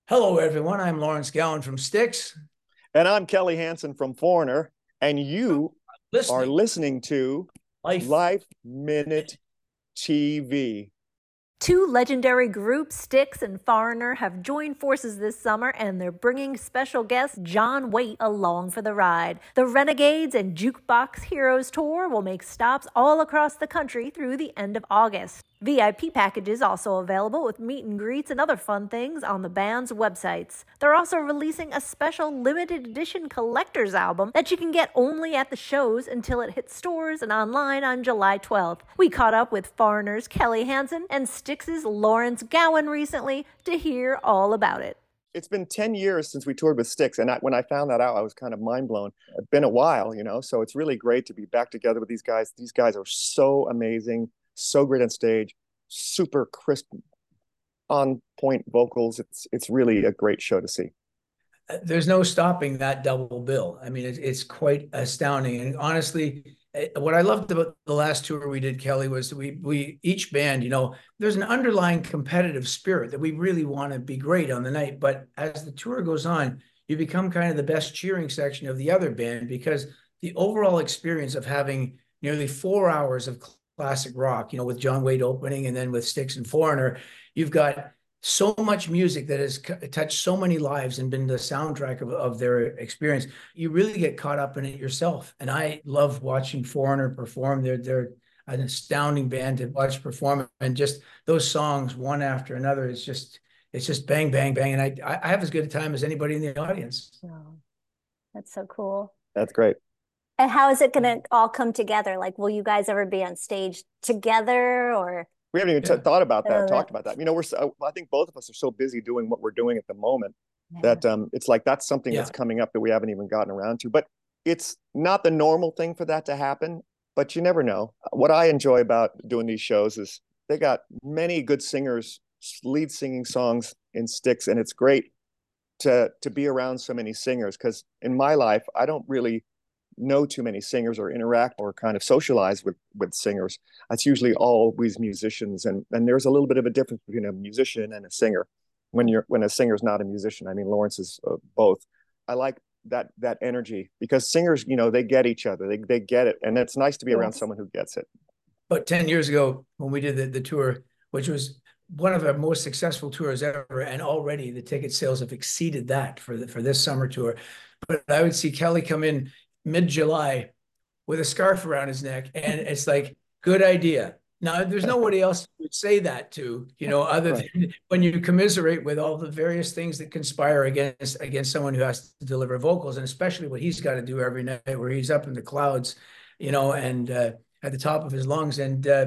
Hello, everyone. I'm Lawrence Gowan from Styx. And I'm Kelly Hansen from Foreigner, and you are Listening, listening to life. Life Minute TV. Two legendary groups, Styx and Foreigner, have joined forces this summer and they're bringing special guest John Waite along for the ride. The Renegades and Jukebox Heroes Tour will make stops all across the country through the end of August. VIP packages also available with meet and greets and other fun things on the band's websites. They're also releasing a special limited edition collector's album that you can get only at the shows until it hits stores and online on July 12th. We caught up with Foreigner's Kelly Hansen and Styx's Lawrence Gowan recently to hear all about it. It's been 10 years since we toured with Styx, and when I found that out, I was kind of mind blown. It's been a while, so it's really great to be back together with these guys. These guys are so amazing, so great on stage, super crisp, on point vocals. It's really a great show to see. There's no stopping that double bill. I mean, it's quite astounding. And honestly, what I loved about the last tour we did, Kelly, was we each band, there's an underlying competitive spirit that we really want to be great on the night. But as the tour goes on, you become kind of the best cheering section of the other band because the overall experience of having nearly 4 hours of classic rock, with John Waite opening and then with Styx and Foreigner, you've got so much music that has touched so many lives and been the soundtrack of their experience. You really get caught up in it yourself. And I love watching Foreigner perform. They're an astounding band to watch perform, and just those songs one after another. It's just bang, bang, bang. And I have as good a time as anybody in the audience. Oh, that's so cool. That's great. And how is it going to all come together? Like, will you guys ever be on stage together or? We haven't even thought about that, talked about that. I think both of us are so busy doing what we're doing at the moment that it's like that's something that's coming up that we haven't even gotten around to. But it's not the normal thing for that to happen, but you never know. What I enjoy about doing these shows is they got many good singers, lead singing songs in Styx, and it's great to be around so many singers because in my life, I don't really know too many singers or interact or kind of socialize with singers. That's usually always musicians, and there's a little bit of a difference between a musician and a singer. When a singer's not a musician, I mean Lawrence is both. I like that energy because singers, they get each other, they get it, and it's nice to be around someone who gets it. But 10 years ago when we did the tour, which was one of our most successful tours ever, and already the ticket sales have exceeded that for this summer tour. But I would see Kelly come in mid-July with a scarf around his neck, and it's like, good idea. Now, there's nobody else who would say that to, other than when you commiserate with all the various things that conspire against someone who has to deliver vocals, and especially what he's got to do every night where he's up in the clouds, and at the top of his lungs.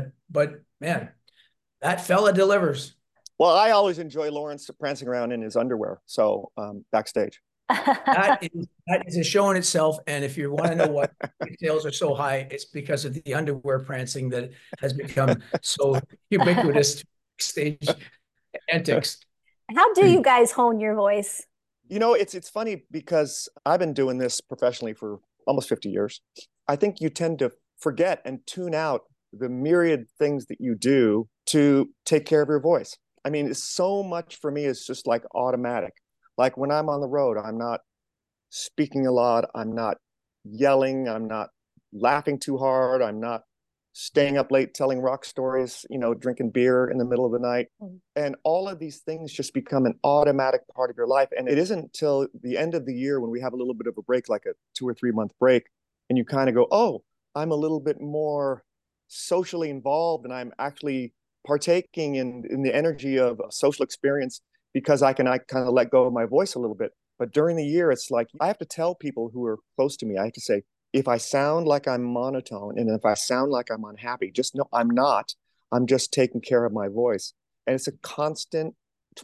But man, that fella delivers. Well, I always enjoy Lawrence prancing around in his underwear. So backstage. That is a show in itself. And if you want to know why sales are so high, it's because of the underwear prancing that has become so ubiquitous stage antics. How do you guys hone your voice? It's funny because I've been doing this professionally for almost 50 years. I think you tend to forget and tune out the myriad things that you do to take care of your voice. I mean, so much for me is just like automatic. Like when I'm on the road, I'm not speaking a lot. I'm not yelling. I'm not laughing too hard. I'm not staying up late telling rock stories, drinking beer in the middle of the night. And all of these things just become an automatic part of your life. And it isn't until the end of the year when we have a little bit of a break, like a 2 or 3 month break, and you kind of go, oh, I'm a little bit more socially involved and I'm actually partaking in the energy of a social experience because I kind of let go of my voice a little bit. But during the year, it's like I have to tell people who are close to me, I have to say, if I sound like I'm monotone and if I sound like I'm unhappy, just know I'm not. I'm just taking care of my voice. And it's a constant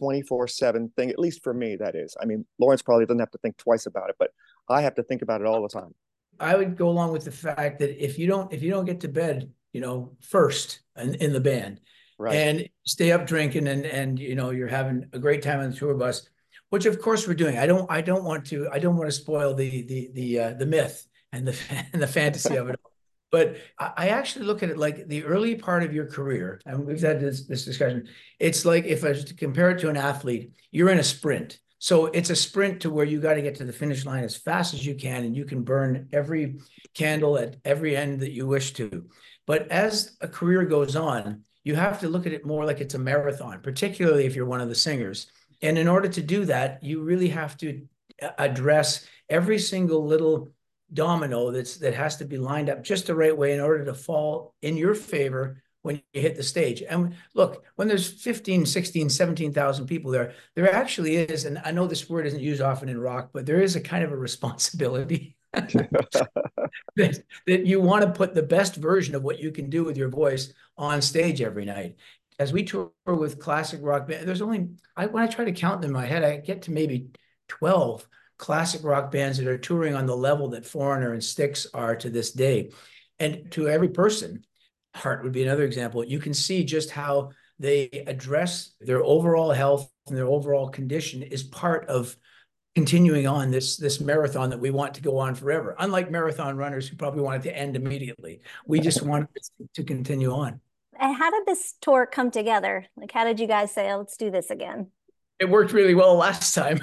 24/7 thing, at least for me, that is. I mean, Lawrence probably doesn't have to think twice about it, but I have to think about it all the time. I would go along with the fact that if you don't get to bed, first in the band, right, and stay up drinking and you're having a great time on the tour bus, which of course we're doing. I don't want to spoil the myth and the fantasy of it. But I actually look at it like the early part of your career, and we've had this discussion. It's like if I was to compare it to an athlete, you're in a sprint. So it's a sprint to where you got to get to the finish line as fast as you can, and you can burn every candle at every end that you wish to. But as a career goes on, you have to look at it more like it's a marathon, particularly if you're one of the singers. And in order to do that, you really have to address every single little domino that has to be lined up just the right way in order to fall in your favor when you hit the stage. And look, when there's 15, 16, 17,000 people there actually is, and I know this word isn't used often in rock, but there is a kind of a responsibility that you want to put the best version of what you can do with your voice on stage every night. As we tour with classic rock bands, there's only, when I try to count them in my head, I get to maybe 12 classic rock bands that are touring on the level that Foreigner and Styx are to this day. And to every person, Heart would be another example, you can see just how they address their overall health and their overall condition is part of continuing on this marathon that we want to go on forever. Unlike marathon runners who probably want it to end immediately. We just want it to continue on. And how did this tour come together? Like, how did you guys say, oh, let's do this again? It worked really well last time.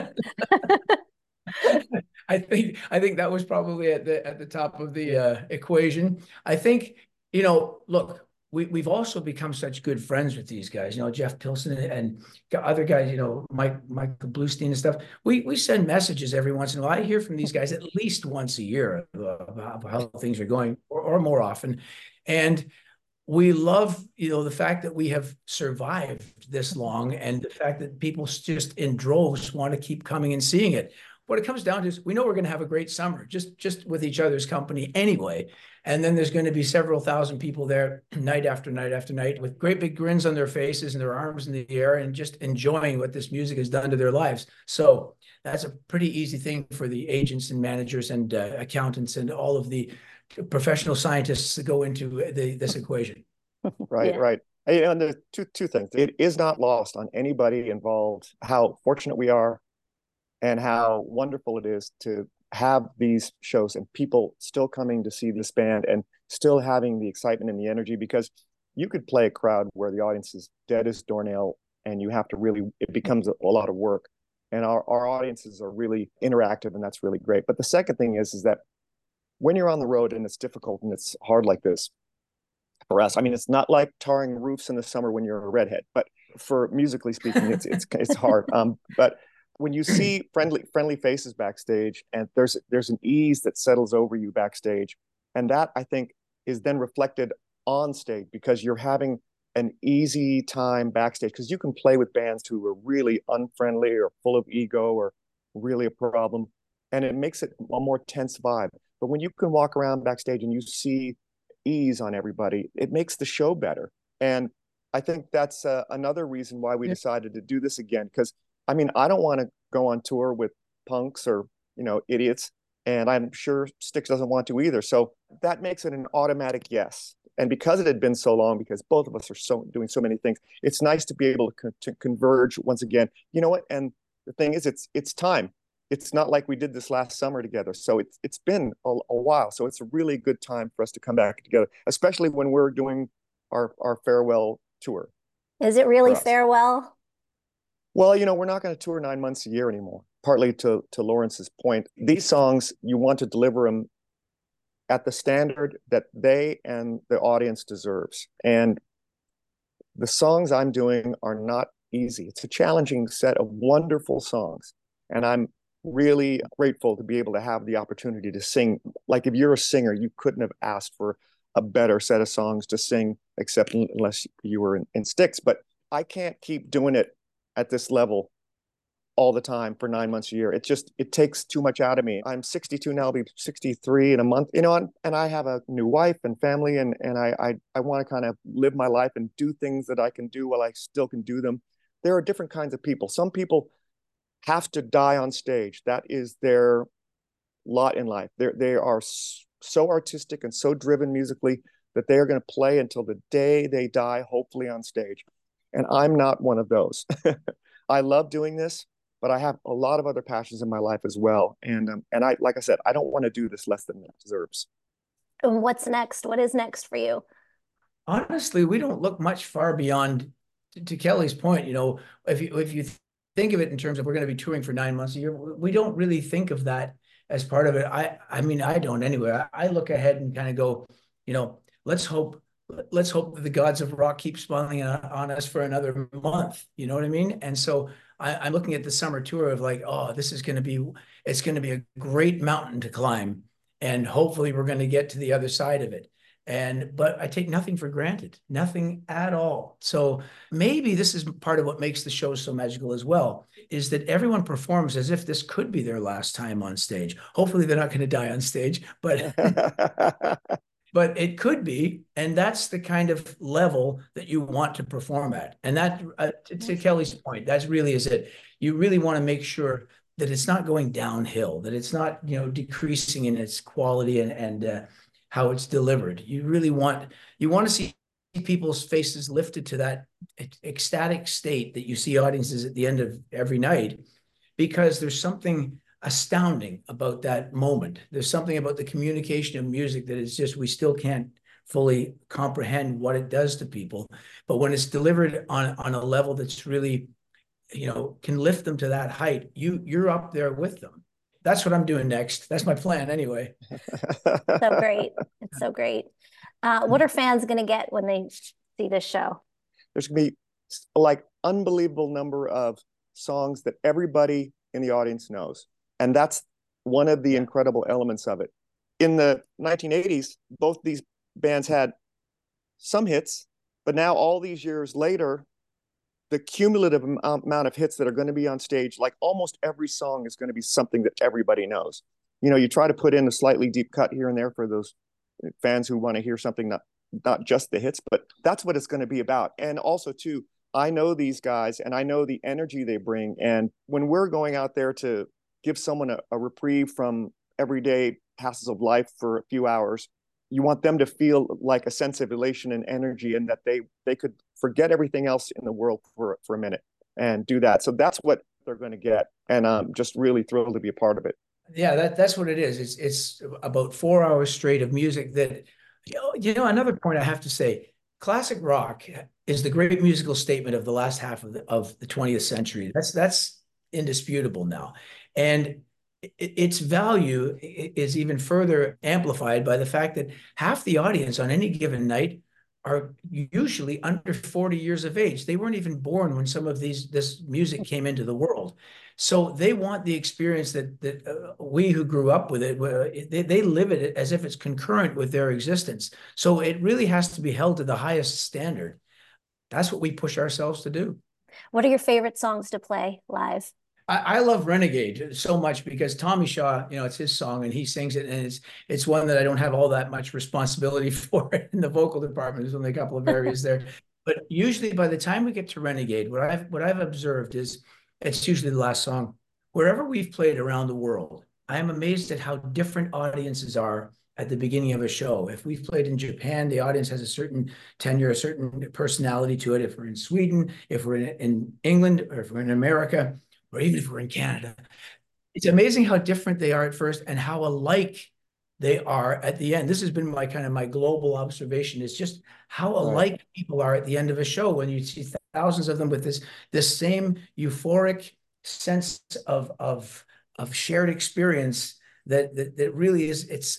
I think that was probably at the top of the equation. I think, look, we've also become such good friends with these guys. Jeff Pilson and other guys. Michael Bluestein and stuff. We send messages every once in a while. I hear from these guys at least once a year about how things are going, or more often, and we love, the fact that we have survived this long, and the fact that people just in droves want to keep coming and seeing it. What it comes down to is we know we're going to have a great summer just with each other's company anyway. And then there's going to be several thousand people there night after night after night with great big grins on their faces and their arms in the air and just enjoying what this music has done to their lives. So that's a pretty easy thing for the agents and managers and accountants and all of the professional scientists that go into this equation. Right, yeah. Right. And there's two things. It is not lost on anybody involved how fortunate we are and how wonderful it is to have these shows and people still coming to see this band and still having the excitement and the energy, because you could play a crowd where the audience is dead as doornail and you have to really, it becomes a lot of work. And our audiences are really interactive, and that's really great. But the second thing is that when you're on the road and it's difficult and it's hard like this for us, I mean, it's not like tarring roofs in the summer when you're a redhead, but for musically speaking, it's hard. But when you see friendly faces backstage, and there's an ease that settles over you backstage, and that I think is then reflected on stage because you're having an easy time backstage, because you can play with bands who are really unfriendly or full of ego or really a problem, and it makes it a more tense vibe. But when you can walk around backstage and you see ease on everybody, it makes the show better. And I think that's another reason why we decided to do this again, because I mean, I don't want to go on tour with punks or, idiots. And I'm sure Styx doesn't want to either. So that makes it an automatic yes. And because it had been so long, because both of us are doing so many things, it's nice to be able to converge once again. You know what? And the thing is, it's time. It's not like we did this last summer together. So it's been a while. So it's a really good time for us to come back together, especially when we're doing our farewell tour. Is it really farewell? Well, we're not going to tour 9 months a year anymore. Partly to Lawrence's point, these songs, you want to deliver them at the standard that they and the audience deserves. And the songs I'm doing are not easy. It's a challenging set of wonderful songs. And I'm really grateful to be able to have the opportunity to sing. Like, if you're a singer, you couldn't have asked for a better set of songs to sing, except unless you were in Styx. But I can't keep doing it at this level all the time for 9 months a year. It takes too much out of me. I'm 62 now, I'll be 63 in a month, and I have a new wife and family, and I want to kind of live my life and do things that I can do while I still can do them. There are different kinds of people. Some people have to die on stage. That is their lot in life. They are so artistic and so driven musically that they are going to play until the day they die, hopefully on stage. And I'm not one of those. I love doing this, but I have a lot of other passions in my life as well. And I, like I said, I don't want to do this less than it deserves. And what's next? What is next for you? Honestly, we don't look much far beyond, to Kelly's point, if you think of it in terms of we're going to be touring for 9 months a year. We don't really think of that as part of it. I mean, I don't anyway. I look ahead and kind of go, let's hope that the gods of rock keep smiling on us for another month. You know what I mean? And so I'm looking at the summer tour of like, oh, it's going to be a great mountain to climb. And hopefully we're going to get to the other side of it. But I take nothing for granted, nothing at all. So maybe this is part of what makes the show so magical as well, is that everyone performs as if this could be their last time on stage. Hopefully they're not going to die on stage, but but it could be. And that's the kind of level that you want to perform at. And that, to Kelly's point, that's really is it. You really want to make sure that it's not going downhill, that it's not, decreasing in its quality and how it's delivered. You want to see people's faces lifted to that ecstatic state that you see audiences at the end of every night, because there's something astounding about that moment. There's something about the communication of music that is just, we still can't fully comprehend what it does to people. But when it's delivered on a level that's really, can lift them to that height, you're up there with them. That's what I'm doing next. That's my plan anyway. So great. It's so great. What are fans going to get when they see this show? There's going to be like unbelievable number of songs that everybody in the audience knows. And that's one of the incredible elements of it. In the 1980s, both these bands had some hits, but now all these years later, the cumulative amount of hits that are going to be on stage, like almost every song is going to be something that everybody knows. You try to put in a slightly deep cut here and there for those fans who want to hear something, not just the hits, but that's what it's going to be about. And also too, I know these guys and I know the energy they bring. And when we're going out there to give someone a reprieve from everyday passes of life for a few hours, you want them to feel like a sense of elation and energy, and that they could forget everything else in the world for a minute and do that. So that's what they're going to get. And I'm just really thrilled to be a part of it. Yeah, that's what it is. It's about 4 hours straight of music that, another point I have to say, classic rock is the great musical statement of the last half of the 20th century. That's indisputable now. And its value is even further amplified by the fact that half the audience on any given night are usually under 40 years of age. They weren't even born when some of this music came into the world. So they want the experience that we who grew up with it, they live it as if it's concurrent with their existence. So it really has to be held to the highest standard. That's what we push ourselves to do. What are your favorite songs to play live? I love Renegade so much because Tommy Shaw, it's his song and he sings it, and it's one that I don't have all that much responsibility for in the vocal department. There's only a couple of areas there, but usually by the time we get to Renegade, what I've observed is it's usually the last song. Wherever we've played around the world, I am amazed at how different audiences are at the beginning of a show. If we've played in Japan, the audience has a certain tenure, a certain personality to it. If we're in Sweden, if we're in England, or if we're in America, or even if we're in Canada, it's amazing how different they are at first and how alike they are at the end. This has been my global observation, is just how alike people are at the end of a show when you see thousands of them with this same euphoric sense of shared experience that really is,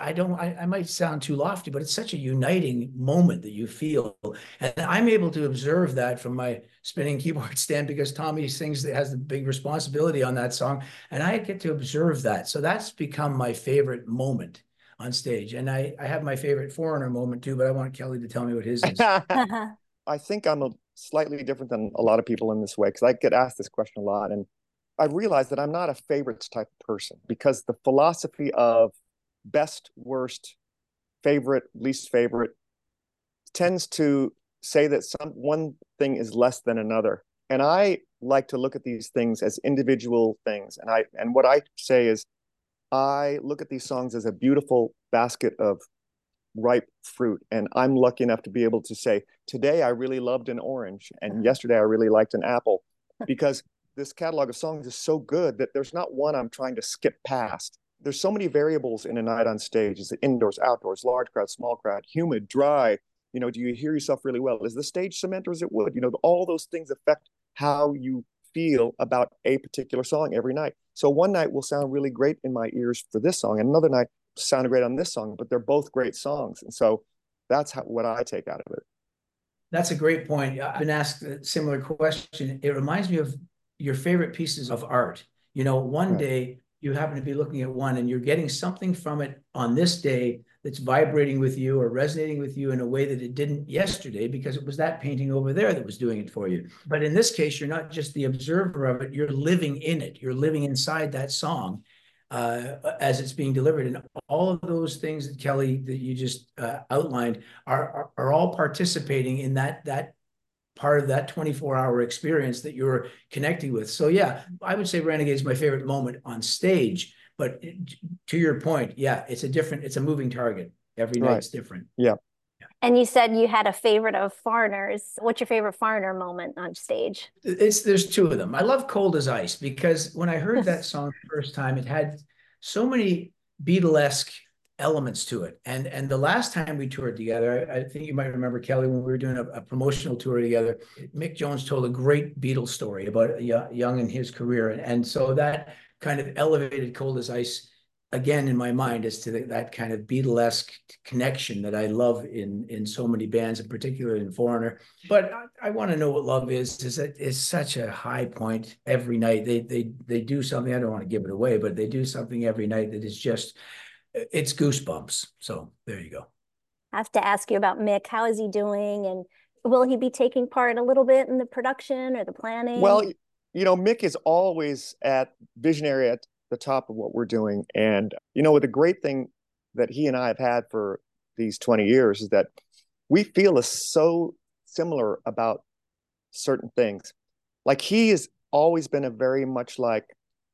I might sound too lofty, but it's such a uniting moment that you feel. And I'm able to observe that from my spinning keyboard stand, because Tommy has the big responsibility on that song, and I get to observe that. So that's become my favorite moment on stage. And I have my favorite Foreigner moment too, but I want Kelly to tell me what his is. I think I'm a slightly different than a lot of people in this way, because I get asked this question a lot, and I've realized that I'm not a favorites type of person, because the philosophy of best, worst, favorite, least favorite tends to say that one thing is less than another. And I like to look at these things as individual things. And what I say is, I look at these songs as a beautiful basket of ripe fruit. And I'm lucky enough to be able to say, today I really loved an orange, and yesterday I really liked an apple, because this catalog of songs is so good that there's not one I'm trying to skip past. There's so many variables in a night on stage. Is it indoors, outdoors, large crowd, small crowd, humid, dry? Do you hear yourself really well? Is the stage cement or is it wood? All those things affect how you feel about a particular song every night. So one night will sound really great in my ears for this song, and another night sounded great on this song, but they're both great songs. And so that's what I take out of it. That's a great point. I've been asked a similar question. It reminds me of your favorite pieces of art. You know, one day you happen to be looking at one and you're getting something from it on this day that's vibrating with you or resonating with you in a way that it didn't yesterday, because it was that painting over there that was doing it for you. But in this case, you're not just the observer of it, you're living in it. You're living inside that song as it's being delivered. And all of those things that Kelly, that you just outlined are all participating in that part of that 24-hour experience that you're connecting with. So yeah, I would say Renegade is my favorite moment on stage. But to your point, yeah, it's a moving target. Every night's different. Yeah. And you said you had a favorite of Foreigners. What's your favorite Foreigner moment on stage? There's two of them. I love Cold as Ice because when I heard that song the first time, it had so many Beatlesque elements to it. And the last time we toured together, I think you might remember, Kelly, when we were doing a promotional tour together, Mick Jones told a great Beatles story about Young in his career. And so that kind of elevated Cold as Ice again in my mind as to that kind of Beatlesque connection that I love in so many bands, in particular in Foreigner. But I want to know what love is that it's such a high point every night. They do something, I don't want to give it away, but they do something every night that is just, it's goosebumps. So there you go. I have to ask you about Mick. How is he doing? And will he be taking part a little bit in the production or the planning? Well, you know, Mick is always visionary at the top of what we're doing. And, you know, the great thing that he and I have had for these 20 years is that we feel so similar about certain things. Like he has always been a very much like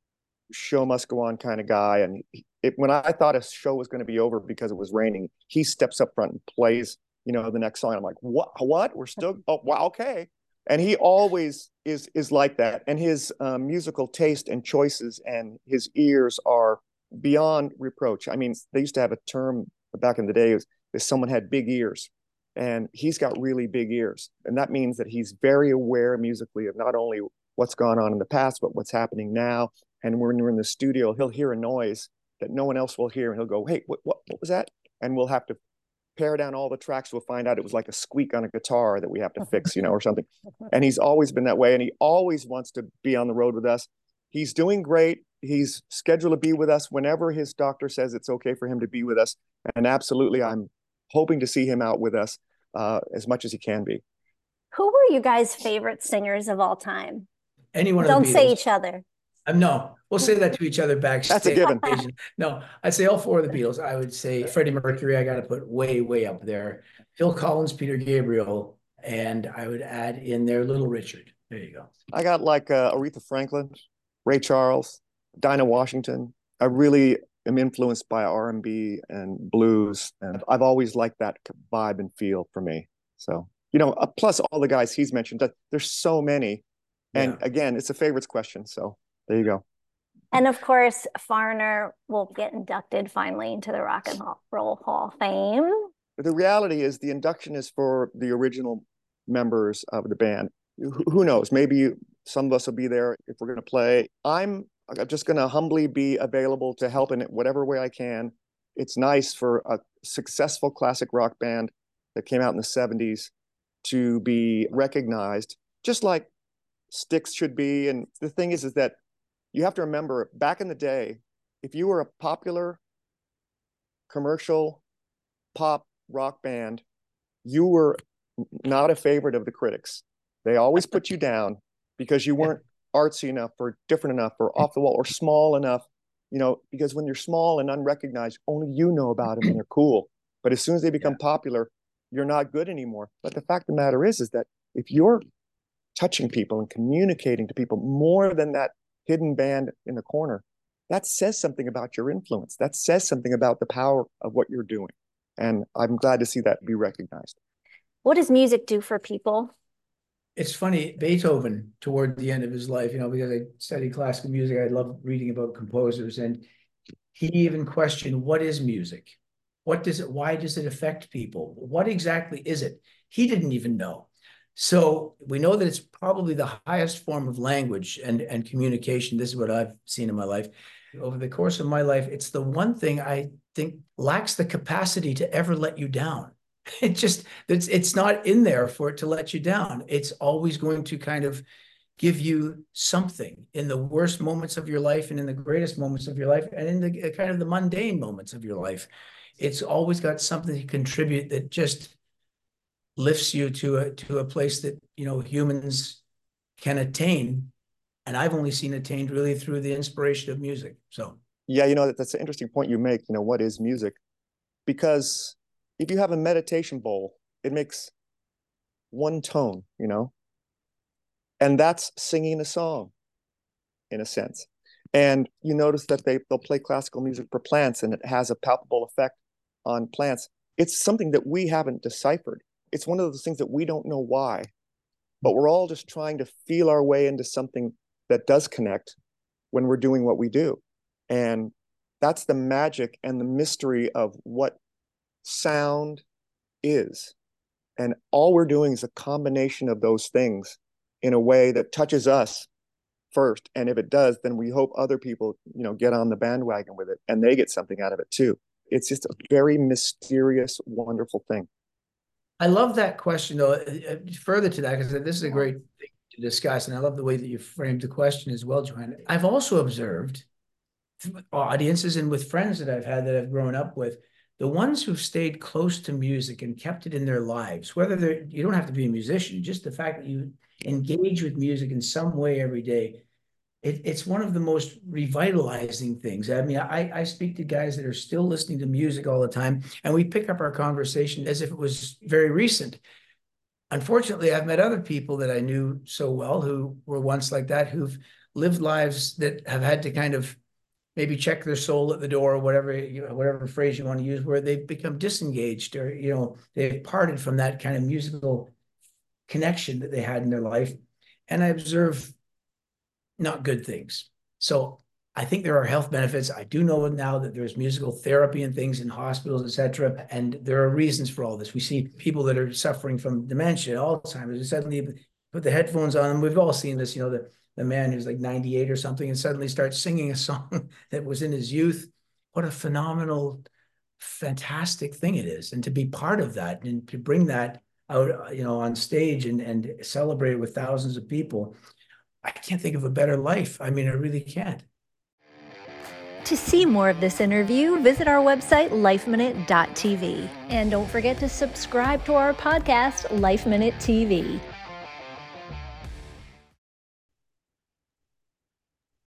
show must go on kind of guy. And when I thought a show was going to be over because it was raining, he steps up front and plays, you know, the next song. I'm like, what? We're still, oh, wow, okay. And he always is like that. And his musical taste and choices and his ears are beyond reproach. I mean, they used to have a term back in the day is someone had big ears, and he's got really big ears. And that means that he's very aware musically of not only what's gone on in the past, but what's happening now. And when we're in the studio, he'll hear a noise that no one else will hear. And he'll go, hey, what was that? And we'll have to pare down all the tracks. We'll find out it was like a squeak on a guitar that we have to fix, you know, or something. And he's always been that way. And he always wants to be on the road with us. He's doing great. He's scheduled to be with us whenever his doctor says it's okay for him to be with us. And absolutely, I'm hoping to see him out with us as much as he can be. Who were you guys' favorite singers of all time? Anyone Don't say each other. No, we'll say that to each other backstage. That's a given. No, I'd say all four of the Beatles. I would say Freddie Mercury, I got to put way, way up there. Phil Collins, Peter Gabriel, and I would add in there Little Richard. There you go. I got like Aretha Franklin, Ray Charles, Dinah Washington. I really am influenced by R&B and blues, and I've always liked that vibe and feel for me. So, you know, plus all the guys he's mentioned, there's so many. And again, it's a favorites question. So there you go. And of course, Foreigner will get inducted finally into the Rock and Roll Hall of Fame. The reality is the induction is for the original members of the band. Who knows? Maybe some of us will be there if we're going to play. I'm just going to humbly be available to help in whatever way I can. It's nice for a successful classic rock band that came out in the 70s to be recognized, just like Styx should be. And the thing is that you have to remember, back in the day, if you were a popular commercial pop rock band, you were not a favorite of the critics. They always put you down because you weren't artsy enough or different enough or off the wall or small enough, you know, because when you're small and unrecognized, only you know about them and they're cool. But as soon as they become popular, you're not good anymore. But the fact of the matter is that if you're touching people and communicating to people more than that hidden band in the corner, that says something about your influence. That says something about the power of what you're doing. And I'm glad to see that be recognized. What does music do for people? It's funny, Beethoven, toward the end of his life, you know, because I studied classical music, I love reading about composers, and he even questioned, what is music? What does it, why does it affect people? What exactly is it? He didn't even know. So we know that it's probably the highest form of language and communication. This is what I've seen in my life. Over the course of my life, it's the one thing I think lacks the capacity to ever let you down. It's not in there for it to let you down. It's always going to kind of give you something in the worst moments of your life and in the greatest moments of your life and in the kind of the mundane moments of your life. It's always got something to contribute that just lifts you to a place that, you know, humans can attain. And I've only seen attained really through the inspiration of music. So yeah, you know, that's an interesting point you make. You know, what is music? Because if you have a meditation bowl, it makes one tone, you know, and that's singing a song in a sense. And you notice that they'll play classical music for plants and it has a palpable effect on plants. It's something that we haven't deciphered. It's one of those things that we don't know why, but we're all just trying to feel our way into something that does connect when we're doing what we do. And that's the magic and the mystery of what sound is. And all we're doing is a combination of those things in a way that touches us first. And if it does, then we hope other people, you know, get on the bandwagon with it and they get something out of it too. It's just a very mysterious, wonderful thing. I love that question, though. Further to that, because this is a great thing to discuss, and I love the way that you framed the question as well, Joanne. I've also observed audiences and with friends that I've had that I've grown up with, the ones who've stayed close to music and kept it in their lives, whether they're, you don't have to be a musician, just the fact that you engage with music in some way every day, it's one of the most revitalizing things. I mean, I speak to guys that are still listening to music all the time, and we pick up our conversation as if it was very recent. Unfortunately, I've met other people that I knew so well who were once like that, who've lived lives that have had to kind of maybe check their soul at the door, or whatever, you know, whatever phrase you want to use, where they've become disengaged, or, you know, they've parted from that kind of musical connection that they had in their life. And I observe not good things. So I think there are health benefits. I do know now that there's musical therapy and things in hospitals, etc. And there are reasons for all this. We see people that are suffering from dementia, Alzheimer's, and suddenly put the headphones on, and we've all seen this, you know, the man who's like 98 or something and suddenly starts singing a song that was in his youth. What a phenomenal, fantastic thing it is. And to be part of that and to bring that out, you know, on stage and celebrate it with thousands of people, I can't think of a better life. I mean, I really can't. To see more of this interview, visit our website, lifeminute.tv. And don't forget to subscribe to our podcast, Life Minute TV.